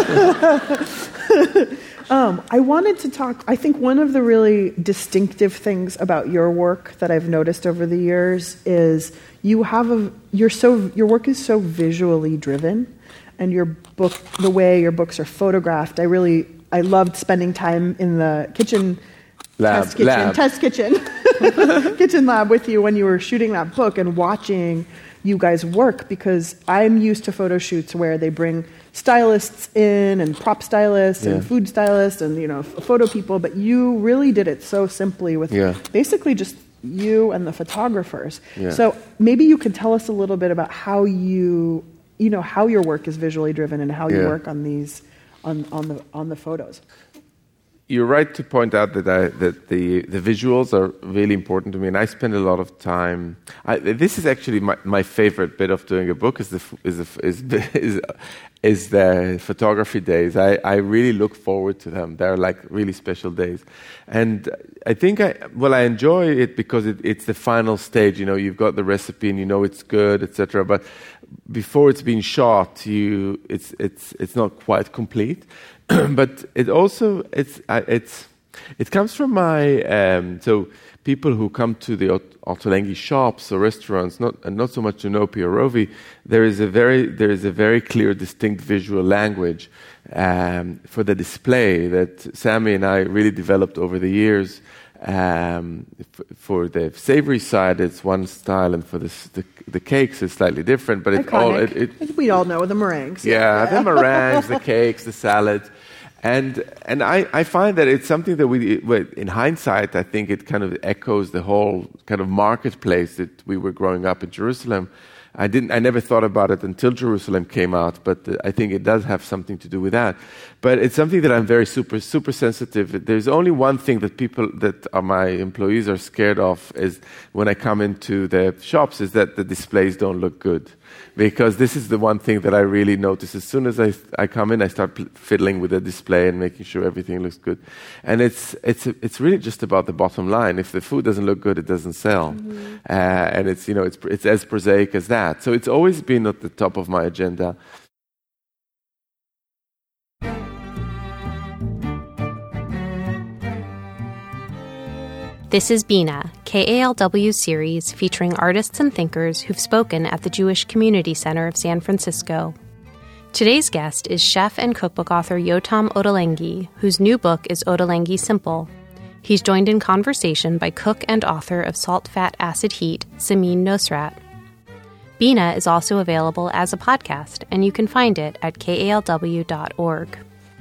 um, I wanted to talk, I think one of the really distinctive things about your work that I've noticed over the years is you have a, you're so, your work is so visually driven, and your book, the way your books are photographed, I really, I loved spending time in the kitchen, lab, test kitchen, lab. test kitchen, kitchen lab with you when you were shooting that book and watching you guys work, because I'm used to photo shoots where they bring stylists in and prop stylists yeah. and food stylists and, you know, photo people, but you really did it so simply with yeah. basically just you and the photographers. Yeah. So maybe you could tell us a little bit about how you, you know, how your work is visually driven and how yeah. you work on these, on, on the on the photos. you're right to point out that I, that the, the visuals are really important to me, and I spend a lot of time. I, this is actually my, my favorite bit of doing a book is the is the, is is, is the photography days. I, I really look forward to them. They're like really special days, and I think I well I enjoy it because it, it's the final stage. You know, you've got the recipe and you know it's good, et cetera. But before it's been shot, you it's it's it's not quite complete. But it also it's uh, it's it comes from my um, so people who come to the Ottolenghi shops or restaurants, not and not so much to know Pio Rovi. There is a very there is a very clear, distinct visual language um, for the display that Sammy and I really developed over the years. Um, f- for the savory side, it's one style, and for the the, the cakes, it's slightly different. But it's all it, it, we all know the meringues. Yeah, yeah. The meringues, the cakes, the salad, and and I, I find that it's something that we, in hindsight, I think it kind of echoes the whole kind of marketplace that we were growing up in Jerusalem. I didn't. I never thought about it until Jerusalem came out, but uh, I think it does have something to do with that. But it's something that I'm very super super sensitive. There's only one thing that people that are my employees are scared of is when I come into the shops is that the displays don't look good, because this is the one thing that I really notice. As soon as I I come in, I start pl- fiddling with the display and making sure everything looks good. And it's it's it's really just about the bottom line. If the food doesn't look good, it doesn't sell. Mm-hmm. Uh, and it's you know it's it's as prosaic as that. So it's always been at the top of my agenda. This is Bina, K A L W's series featuring artists and thinkers who've spoken at the Jewish Community Center of San Francisco. Today's guest is chef and cookbook author Yotam Ottolenghi, whose new book is Ottolenghi Simple. He's joined in conversation by cook and author of Salt, Fat, Acid, Heat, Samin Nosrat. Bina is also available as a podcast, and you can find it at K A L W dot org.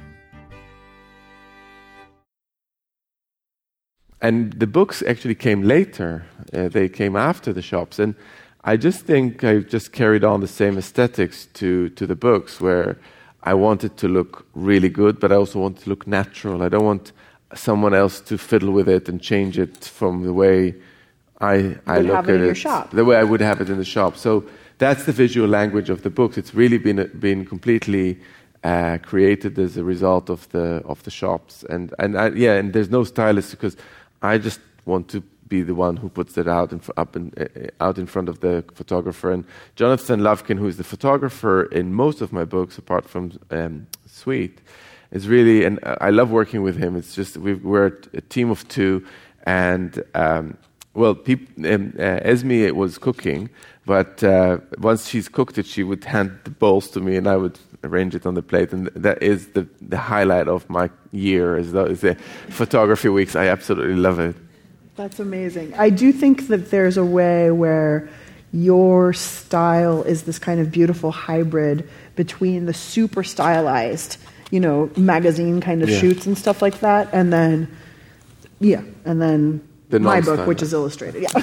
And the books actually came later. Uh, they came after the shops. And I just think I just carried on the same aesthetics to, to the books, where I wanted to look really good, but I also want to look natural. I don't want someone else to fiddle with it and change it from the way I, I look have it at in it, your shop. the way I would have it in the shop. So that's the visual language of the books. It's really been been completely uh, created as a result of the of the shops. And and I, yeah, and there's no stylist, because I just want to be the one who puts it out in, up in, uh, out in front of the photographer. And Jonathan Lovkin, who is the photographer in most of my books, apart from um, Sweet, is really, and I love working with him. It's just we've, we're a team of two, and um, well, peop, um, uh, Esme was cooking, but uh, once she's cooked it, she would hand the bowls to me, and I would arrange it on the plate, and that is the, the highlight of my year, is the, is the photography weeks. I absolutely love it. That's amazing. I do think that there's a way where your style is this kind of beautiful hybrid between the super stylized, you know, magazine kind of yeah. shoots and stuff like that, and then, yeah, and then the my book, which is illustrated. Yeah,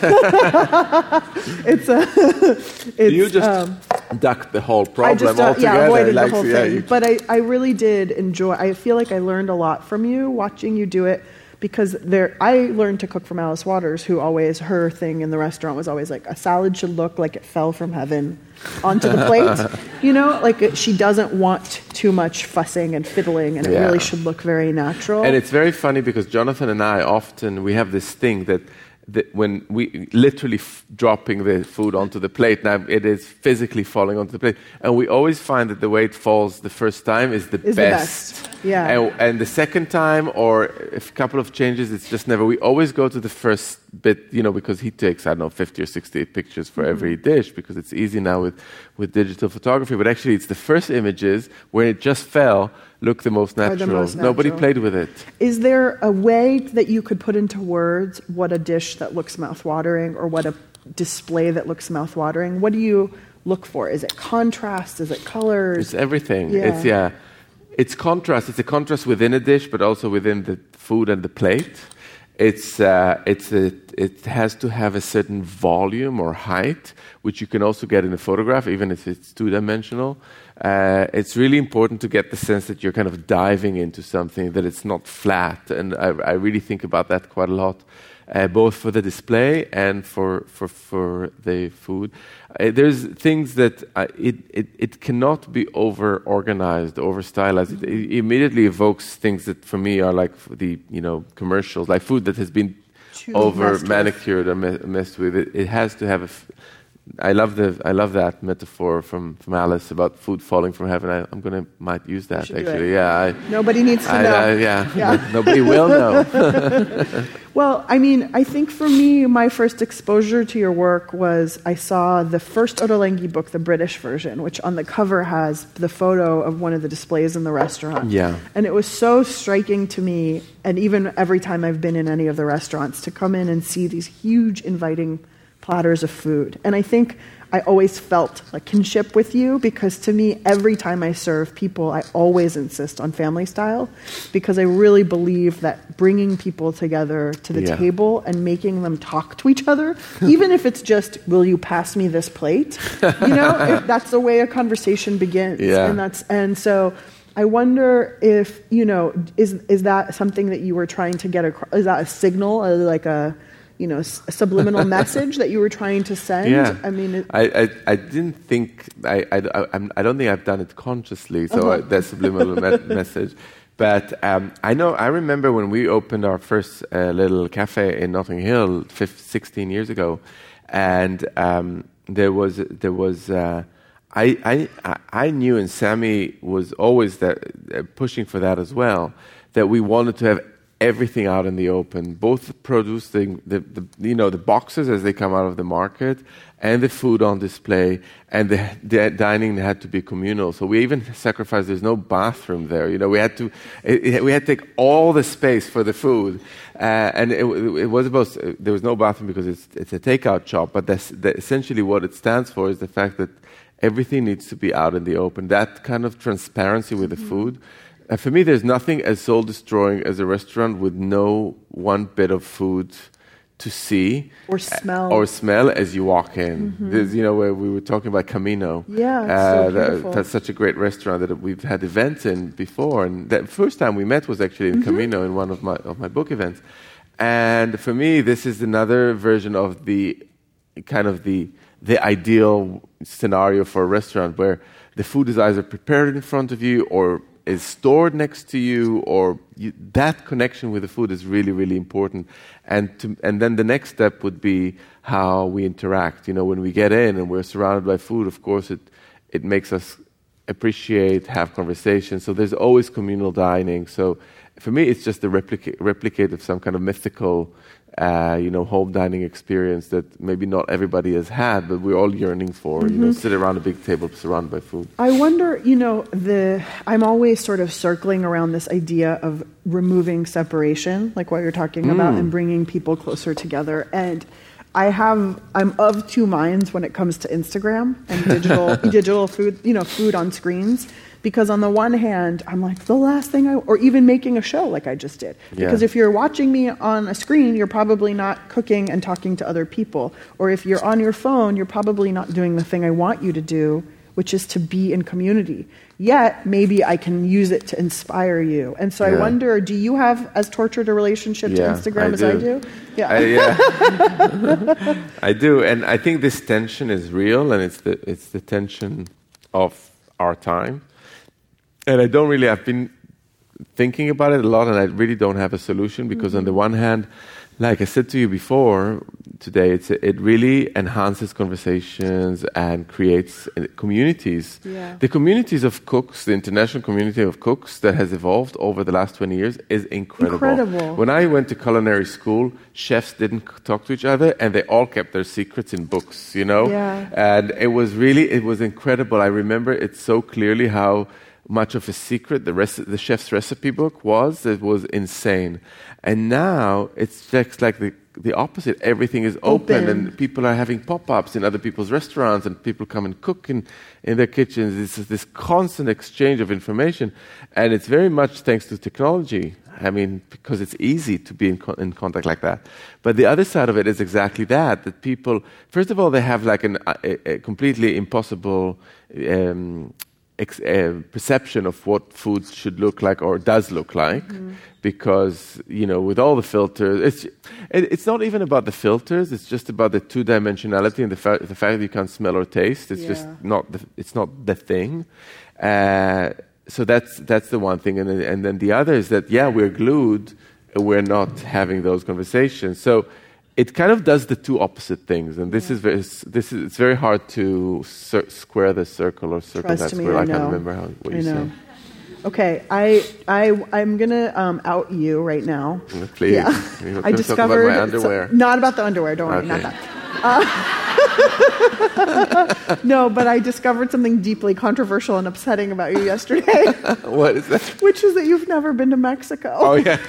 it's a. It's, you just um, ducked the whole problem I just, uh, altogether. Yeah, avoided like, the whole yeah, thing. you... But I, I really did enjoy. I feel like I learned a lot from you watching you do it. Because there, I learned to cook from Alice Waters, who always, her thing in the restaurant was always like, a salad should look like it fell from heaven onto the plate. You know, like it, she doesn't want too much fussing and fiddling, and it yeah. really should look very natural. And it's very funny because Jonathan and I often, we have this thing that, that when we literally f- dropping the food onto the plate, now it is physically falling onto the plate, and we always find that the way it falls the first time is the is best. The best. Yeah. And, and the second time, or a couple of changes, it's just never. We always go to the first bit, you know, because he takes, I don't know, fifty or sixty pictures for mm-hmm. every dish, because it's easy now with, with digital photography. But actually, it's the first images where it just fell look the most natural. The most natural. Nobody played with it. Is there a way that you could put into words what a dish that looks mouthwatering, or what a display that looks mouthwatering? What do you look for? Is it contrast? Is it colors? It's everything. Yeah. It's yeah. It's contrast. It's a contrast within a dish, but also within the food and the plate. It's uh, it's a, it has to have a certain volume or height, which you can also get in a photograph, even if it's two-dimensional. Uh, it's really important to get the sense that you're kind of diving into something, that it's not flat, and I, I really think about that quite a lot. Uh, both for the display and for for, for the food. Uh, there's things that uh, it, it it cannot be over organized, over stylized. It, it immediately evokes things that for me are like the you know commercials, like food that has been Too over manicured or me- messed with. It, it has to have a. F- I love the I love that metaphor from, from Alice about food falling from heaven. I, I'm gonna might use that actually. Yeah, I, nobody needs to I, know. I, yeah, yeah. Nobody will know. Well, I mean, I think for me, my first exposure to your work was I saw the first Ottolenghi book, the British version, which on the cover has the photo of one of the displays in the restaurant. Yeah, and it was so striking to me, and even every time I've been in any of the restaurants, to come in and see these huge, inviting platters of food. And I think I always felt a kinship with you, because to me, every time I serve people, I always insist on family style, because I really believe that bringing people together to the yeah. table and making them talk to each other, even if it's just, will you pass me this plate? You know, if that's the way a conversation begins. Yeah. And that's, and so I wonder if, you know, is is that something that you were trying to get across? Is that a signal, or like a, you know, a subliminal message that you were trying to send? Yeah. I mean, it, I, I, I didn't think, I, I, I, I don't think I've done it consciously, so uh-huh. I, that subliminal me- message. But um, I know, I remember when we opened our first uh, little cafe in Notting Hill fifteen, sixteen years ago, and um, there was, there was, uh, I, I, I knew, and Sammy was always that, uh, pushing for that as well, that we wanted to have everything out in the open, both the produce, the, the, the you know the boxes as they come out of the market, and the food on display, and the, the dining had to be communal. So we even sacrificed. There's no bathroom there. You know, we had to it, it, we had to take all the space for the food, uh, and it, it was about there was no bathroom because it's it's a takeout shop. But that's that essentially what it stands for is the fact that everything needs to be out in the open. That kind of transparency with the food. Uh, for me, there's nothing as soul-destroying as a restaurant with no one bit of food to see or smell uh, or smell as you walk in. Mm-hmm. There's, you know, where we were talking about Camino. Yeah, it's uh, so that, beautiful. That's such a great restaurant that we've had events in before. And the first time we met was actually in mm-hmm. Camino in one of my of my book events. And for me, this is another version of the kind of the the ideal scenario for a restaurant where the food is either prepared in front of you or is stored next to you, or you, that connection with the food is really, really important. And to, and then the next step would be how we interact. You know, when we get in and we're surrounded by food, of course, it it makes us appreciate, have conversations. So there's always communal dining. So for me, it's just a replica- replicate of some kind of mythical, uh, you know, home dining experience that maybe not everybody has had, but we're all yearning for. Mm-hmm. You know, sit around a big table surrounded by food. I wonder, you know, the I'm always sort of circling around this idea of removing separation, like what you're talking mm. about, and bringing people closer together. And I have, I'm of two minds when it comes to Instagram and digital, digital food, you know, food on screens. Because on the one hand, I'm like, the last thing I, or even making a show like I just did. Because yeah. if you're watching me on a screen, you're probably not cooking and talking to other people. Or if you're on your phone, you're probably not doing the thing I want you to do, which is to be in community. Yet, maybe I can use it to inspire you. And so yeah. I wonder, do you have as tortured a relationship yeah, to Instagram I as do. I do? Yeah. I, yeah. I do. And I think this tension is real, and it's the it's the tension of our time. And I don't really, I've been thinking about it a lot, and I really don't have a solution, because mm-hmm. on the one hand, like I said to you before today, it's, it really enhances conversations and creates communities. Yeah. The communities of cooks, the international community of cooks that has evolved over the last twenty years is incredible. Incredible. When I went to culinary school, chefs didn't talk to each other, and they all kept their secrets in books, you know? Yeah. And it was really, it was incredible. I remember it so clearly how much of a secret the rest the chef's recipe book was. It was insane. And now it's just like the the opposite. Everything is open, open. And people are having pop-ups in other people's restaurants, and people come and cook in, in their kitchens. It's this constant exchange of information, and it's very much thanks to technology. I mean, because it's easy to be in, co- in contact like that. But the other side of it is exactly that, that people, first of all, they have like an, a, a completely impossible um, ex- uh, perception of what food should look like or does look like. Mm-hmm. Because, you know, with all the filters, it's it, it's not even about the filters, it's just about the two-dimensionality and the, fa- the fact that you can't smell or taste. It's yeah. just not the, it's not the thing. Uh, so that's that's the one thing. And, and then the other is that, yeah, we're glued, we're not having those conversations. So it kind of does the two opposite things. And this yeah. is very, this is, it's very hard to cir- square the circle or circle Trust that me, square. I, I know. can't remember how, what I you know. said. Okay, I I I'm gonna um, out you right now. Please, yeah. I discovered talk about my underwear. So, not about the underwear. Don't worry, okay. not that. Uh, no, but I discovered something deeply controversial and upsetting about you yesterday. What is that? Which is that you've never been to Mexico. Oh yeah.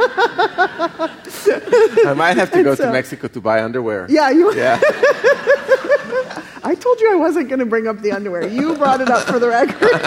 I might have to go so, to Mexico to buy underwear. Yeah, you. Yeah. I told you I wasn't going to bring up the underwear. You brought it up for the record.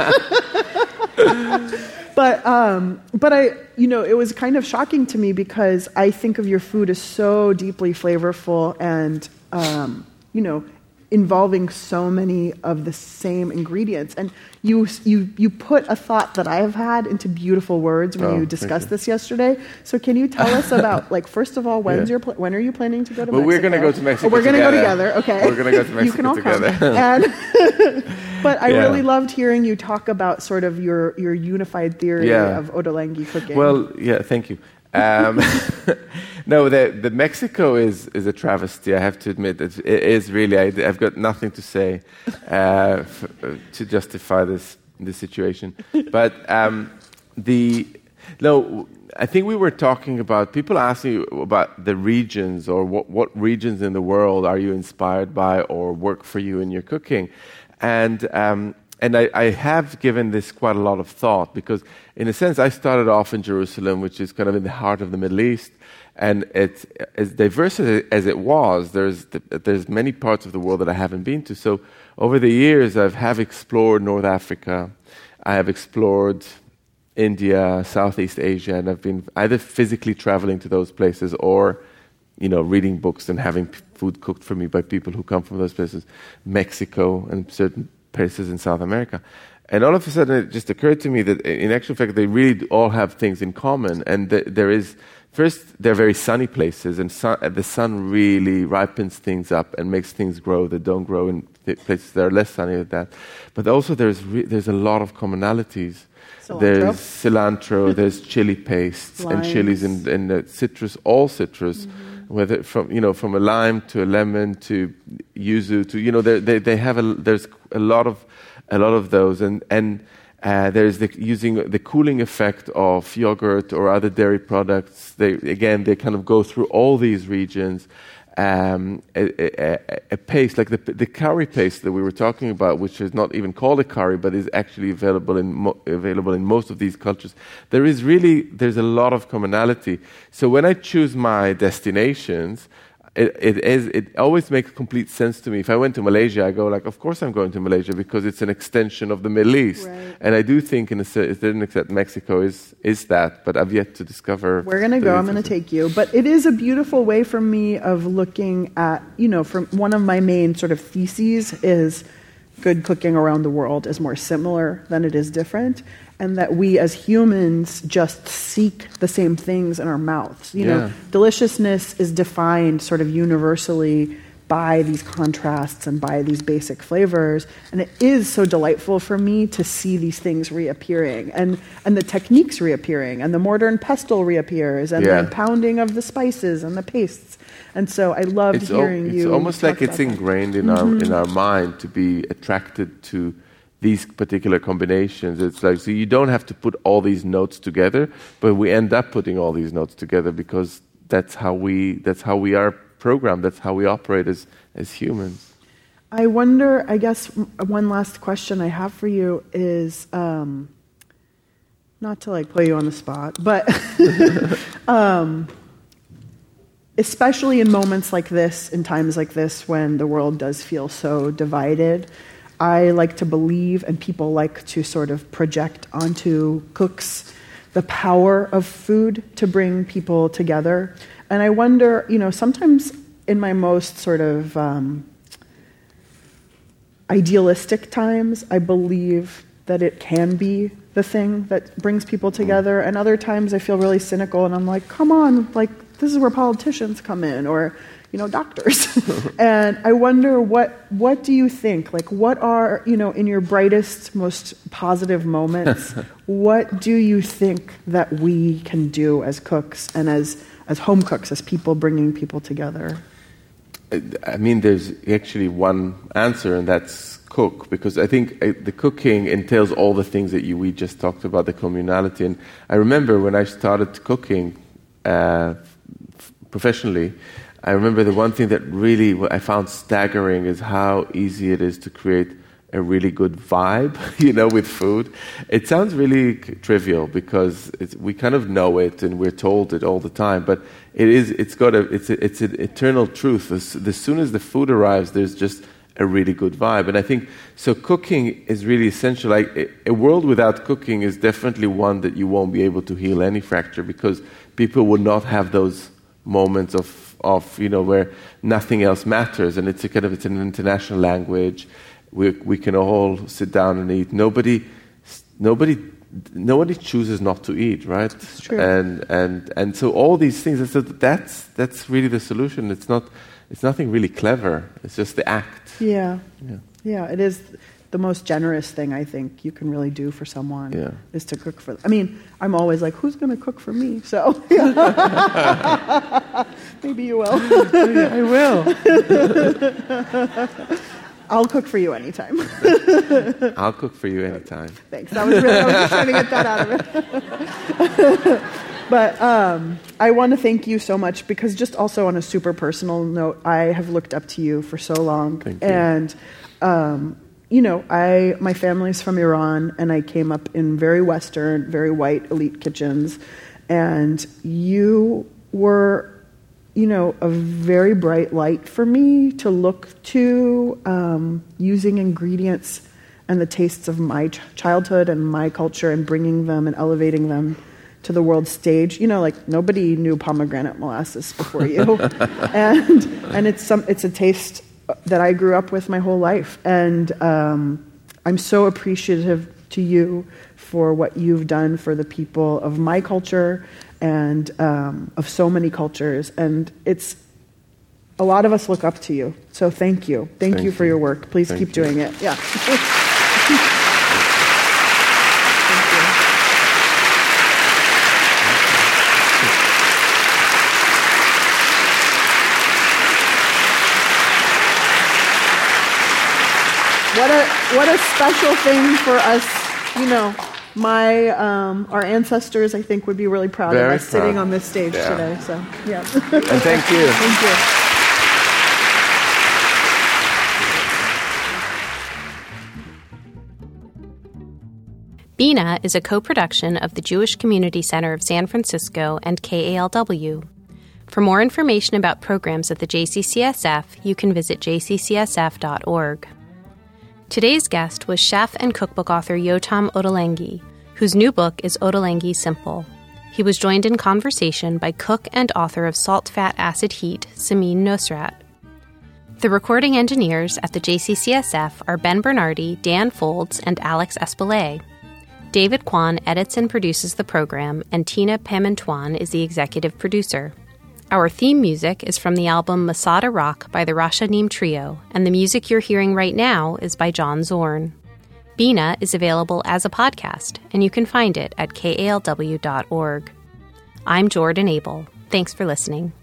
But um, but I, you know, it was kind of shocking to me because I think of your food as so deeply flavorful and, um, you know, involving so many of the same ingredients. And you you you put a thought that I have had into beautiful words when oh, you discussed you. this yesterday. So can you tell us about, like, first of all, when's yeah. your pl- when are you planning to go to well, Mexico? Well, we're going to go to Mexico oh, we're going to go together, okay. We're going to go to Mexico you can all together. Come. And but I yeah. really loved hearing you talk about sort of your, your unified theory yeah. of Ottolenghi cooking. Well, yeah, thank you. Um, no, the, the Mexico is, is a travesty. I have to admit it, it is really. I, I've got nothing to say uh, f- to justify this this situation. But um, the no, I think we were talking about people asking you about the regions or what what regions in the world are you inspired by or work for you in your cooking, and. Um, And I, I have given this quite a lot of thought because, in a sense, I started off in Jerusalem, which is kind of in the heart of the Middle East, and it's as diverse as it was. There's there's many parts of the world that I haven't been to. So over the years, I have explored North Africa, I have explored India, Southeast Asia, and I've been either physically traveling to those places or, you know, reading books and having food cooked for me by people who come from those places, Mexico and certain places in South America. And all of a sudden it just occurred to me that in actual fact they really all have things in common. And th- there is, first, they're very sunny places, and sun, the sun really ripens things up and makes things grow that don't grow in th- places that are less sunny than that. But also there's re- there's a lot of commonalities. Cilantro. There's cilantro, there's chili pastes Limes. and chilies and, and uh, citrus, all citrus. Mm-hmm. Whether from you know from a lime to a lemon to yuzu to you know they they they have a there's a lot of a lot of those and and uh, there's the using the cooling effect of yogurt or other dairy products. They again they kind of go through all these regions. Um, a, a, a paste like the the curry paste that we were talking about, which is not even called a curry, but is actually available in mo- available in most of these cultures. There is really there's a lot of commonality. So when I choose my destinations, it, it is it always makes complete sense to me. If I went to Malaysia, I go like, of course I'm going to Malaysia because it's an extension of the Middle East, right. And I do think in a certain extent Mexico is is that, but I've yet to discover. We're gonna go. I'm gonna take you, but it is a beautiful way for me of looking at you know from one of my main sort of theses is good cooking around the world is more similar than it is different. And that we as humans just seek the same things in our mouths. You yeah. know, deliciousness is defined sort of universally by these contrasts and by these basic flavors. And it is so delightful for me to see these things reappearing and, and the techniques reappearing and the mortar and pestle reappears and yeah. the pounding of the spices and the pastes. And so I loved it's hearing o- it's you. It's almost like it's that. ingrained in mm-hmm. our in our mind to be attracted to these particular combinations. It's like, so you don't have to put all these notes together, but we end up putting all these notes together because that's how we that's how we are programmed, that's how we operate as, as humans. I wonder, I guess one last question I have for you is, um, not to like put you on the spot, but um, especially in moments like this, in times like this when the world does feel so divided, I like to believe, and people like to sort of project onto cooks the power of food to bring people together. And I wonder, you know, sometimes in my most sort of um, idealistic times, I believe that it can be the thing that brings people together. And other times I feel really cynical and I'm like, come on, like, this is where politicians come in, or, you know, doctors. And I wonder, what what do you think? Like, what are, you know, in your brightest, most positive moments, what do you think that we can do as cooks and as, as home cooks, as people bringing people together? I mean, there's actually one answer, and that's cook, because I think uh, the cooking entails all the things that you, we just talked about, the communality. And I remember when I started cooking uh, f- professionally, I remember the one thing that really I found staggering is how easy it is to create a really good vibe, you know, with food. It sounds really trivial because it's, we kind of know it and we're told it all the time, but it is, it's got a, it's a, it's an eternal truth. As, as soon as the food arrives, there's just a really good vibe. And I think, so cooking is really essential. Like, a, a world without cooking is definitely one that you won't be able to heal any fracture, because people will not have those moments of, of you know, where nothing else matters. And it's a kind of, it's an international language. We we can all sit down and eat. Nobody, nobody, nobody chooses not to eat, right? It's true. And and and so all these things. So that's that's really the solution. It's not, it's nothing really clever. It's just the act. Yeah, yeah, yeah. It is the most generous thing I think you can really do for someone. Yeah. Is to cook for them. I mean, I'm always like, who's going to cook for me? So maybe you will. Yeah, I will. I'll cook for you anytime. I'll cook for you anytime. Thanks. That was really, I was just trying to get that out of it. But um, I want to thank you so much, because just also on a super personal note, I have looked up to you for so long. Thank you. And, um, you know, I my family's from Iran, and I came up in very Western, very white elite kitchens. And you were, you know, a very bright light for me to look to, um, using ingredients and the tastes of my ch- childhood and my culture and bringing them and elevating them to the world stage. You know, like, nobody knew pomegranate molasses before you. and and it's some it's a taste that I grew up with my whole life. And um, I'm so appreciative to you for what you've done for the people of my culture and um, of so many cultures. And it's, a lot of us look up to you. So thank you. Thank, thank you for you. your work. Please thank keep you. doing it. Yeah. Thank you. What a, what a special thing for us, you know. My um, our ancestors, I think, would be really proud Very of us proud. sitting on this stage yeah. today. So, yeah. And thank you. Thank you. Bina is a co-production of the Jewish Community Center of San Francisco and K A L W. For more information about programs at the J C C S F, you can visit j c c s f dot org. Today's guest was chef and cookbook author Yotam Ottolenghi, whose new book is Ottolenghi Simple. He was joined in conversation by cook and author of Salt, Fat, Acid, Heat, Samin Nosrat. The recording engineers at the J C C S F are Ben Bernardi, Dan Folds, and Alex Espelay. David Kwan edits and produces the program, and Tina Pamantuan is the executive producer. Our theme music is from the album Masada Rock by the Rashanim Trio, and the music you're hearing right now is by John Zorn. Bina is available as a podcast, and you can find it at k a l w dot org. I'm Jordan Abel. Thanks for listening.